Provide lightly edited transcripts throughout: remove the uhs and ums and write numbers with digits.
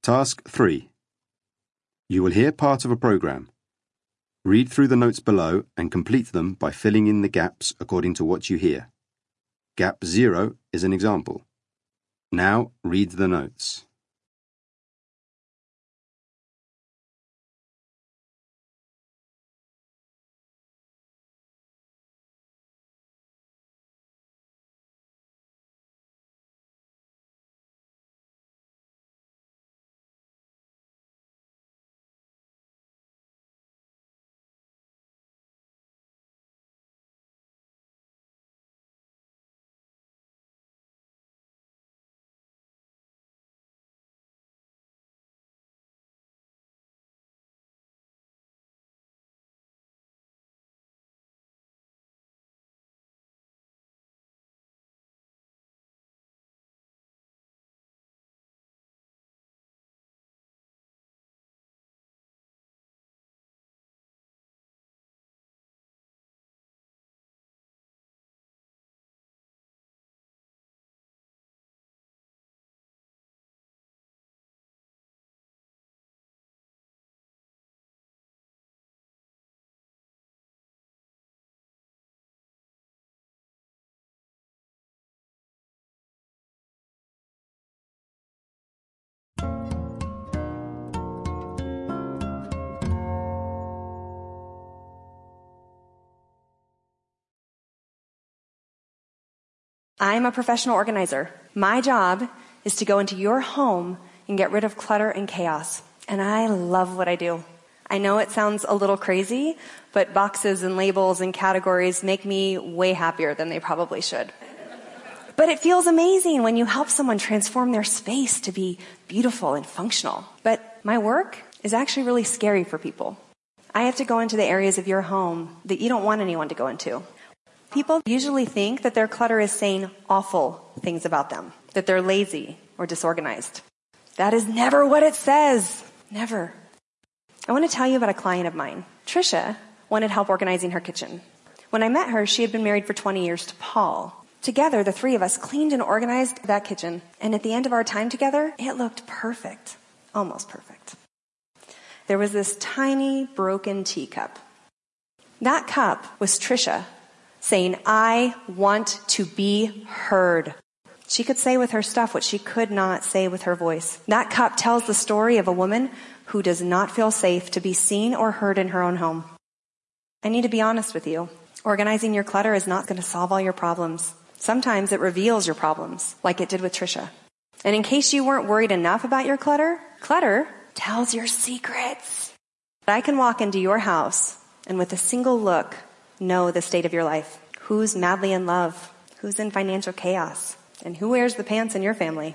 Task 3. You will hear part of a program. Read through the notes below and complete them by filling in the gaps according to what you hear. Gap 0 is an example. Now read the notes. I'm a professional organizer. My job is to go into your home and get rid of clutter and chaos. And I love what I do. I know it sounds a little crazy, but boxes and labels and categories make me way happier than they probably should. But it feels amazing when you help someone transform their space to be beautiful and functional. But my work is actually really scary for people. I have to go into the areas of your home that you don't want anyone to go into. People usually think that their clutter is saying awful things about them, that they're lazy or disorganized. That is never what it says. Never. I want to tell you about a client of mine. Trisha wanted help organizing her kitchen. When I met her, she had been married for 20 years to Paul. Together, the three of us cleaned and organized that kitchen, and at the end of our time together, it looked perfect. Almost perfect. There was this tiny broken teacup. That cup was Trisha saying, I want to be heard. She could say with her stuff what she could not say with her voice. That cup tells the story of a woman who does not feel safe to be seen or heard in her own home. I need to be honest with you. Organizing your clutter is not going to solve all your problems. Sometimes it reveals your problems, like it did with Trisha. And in case you weren't worried enough about your clutter, clutter tells your secrets. I can walk into your house and with a single look, know the state of your life. Who's madly in love? Who's in financial chaos? And who wears the pants in your family?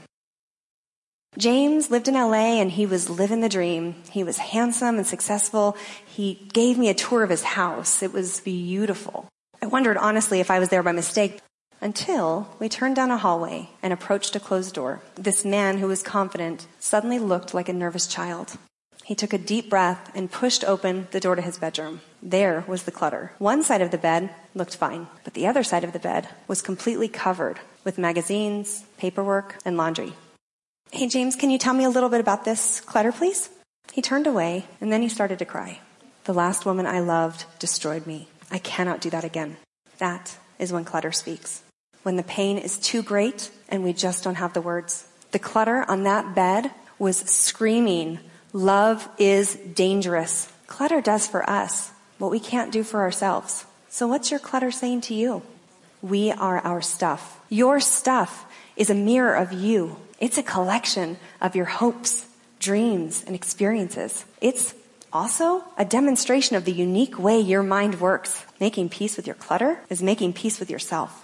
James lived in LA and he was living the dream. He was handsome and successful. He gave me a tour of his house. It was beautiful. I wondered honestly if I was there by mistake until we turned down a hallway and approached a closed door. This man who was confident suddenly looked like a nervous child. He took a deep breath and pushed open the door to his bedroom. There was the clutter. One side of the bed looked fine, but the other side of the bed was completely covered with magazines, paperwork, and laundry. Hey, James, can you tell me a little bit about this clutter, please? He turned away, and then he started to cry. The last woman I loved destroyed me. I cannot do that again. That is when clutter speaks. When the pain is too great, and we just don't have the words. The clutter on that bed was screaming, love is dangerous. Clutter does for us what we can't do for ourselves. So what's your clutter saying to you? We are our stuff. Your stuff is a mirror of you. It's a collection of your hopes, dreams, and experiences. It's also a demonstration of the unique way your mind works. Making peace with your clutter is making peace with yourself.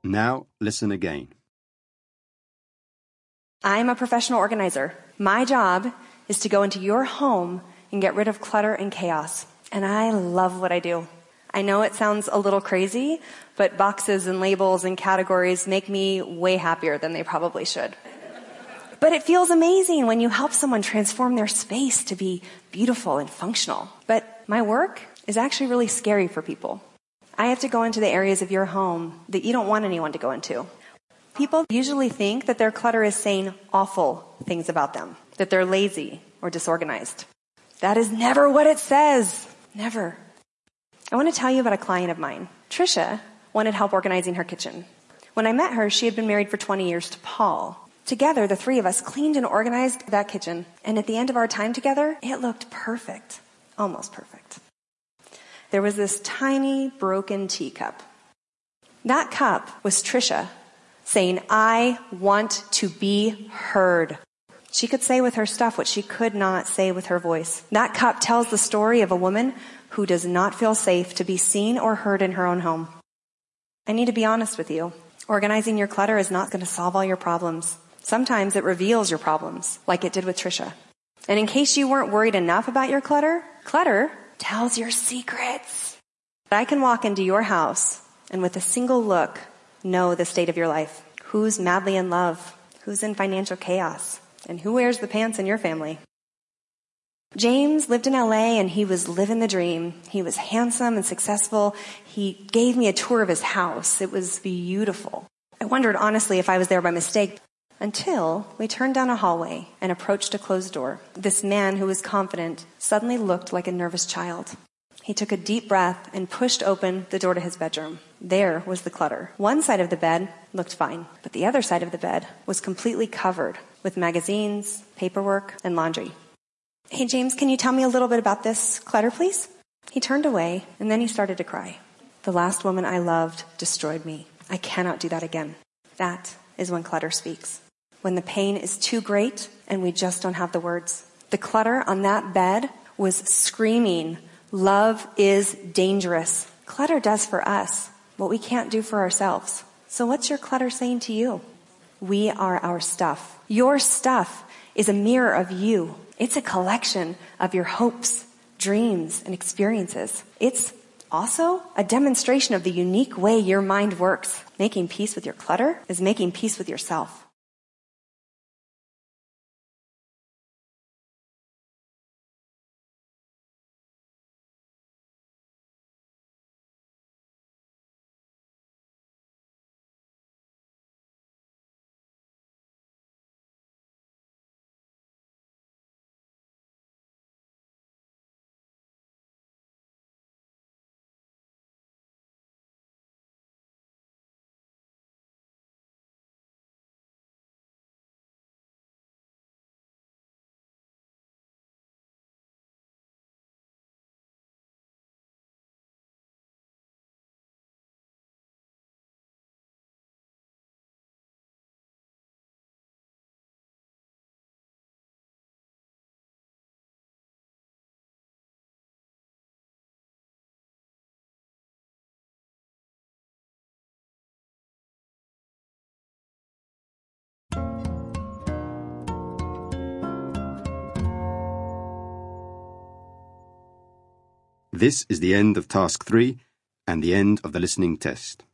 Now listen again. I'm a professional organizer. My job is to go into your home and get rid of clutter and chaos. And I love what I do. I know it sounds a little crazy, but boxes and labels and categories make me way happier than they probably should. But it feels amazing when you help someone transform their space to be beautiful and functional. But my work is actually really scary for people. I have to go into the areas of your home that you don't want anyone to go into. People usually think that their clutter is saying awful things about them, that they're lazy or disorganized. That is never what it says. Never. I want to tell you about a client of mine. Trisha wanted help organizing her kitchen. When I met her, she had been married for 20 years to Paul. Together, the three of us cleaned and organized that kitchen, and at the end of our time together, it looked perfect. Almost perfect. There was this tiny broken teacup. That cup was Trisha saying, I want to be heard. She could say with her stuff what she could not say with her voice. That cup tells the story of a woman who does not feel safe to be seen or heard in her own home. I need to be honest with you. Organizing your clutter is not going to solve all your problems. Sometimes it reveals your problems, like it did with Trisha. And in case you weren't worried enough about your clutter, clutter tells your secrets. I can walk into your house and with a single look know the state of your life. Who's madly in love? Who's in financial chaos? And who wears the pants in your family? James lived in LA and he was living the dream. He was handsome and successful. He gave me a tour of his house. It was beautiful. I wondered honestly if I was there by mistake until we turned down a hallway and approached a closed door. This man who was confident suddenly looked like a nervous child. He took a deep breath and pushed open the door to his bedroom. There was the clutter. One side of the bed looked fine, but the other side of the bed was completely covered with magazines, paperwork, and laundry. Hey, James, can you tell me a little bit about this clutter, please? He turned away, and then he started to cry. The last woman I loved destroyed me. I cannot do that again. That is when clutter speaks. When the pain is too great, and we just don't have the words. The clutter on that bed was screaming, love is dangerous. Clutter does for us what we can't do for ourselves. So what's your clutter saying to you? We are our stuff. Your stuff is a mirror of you. It's a collection of your hopes, dreams, and experiences. It's also a demonstration of the unique way your mind works. Making peace with your clutter is making peace with yourself. This is the end of task 3 and the end of the listening test.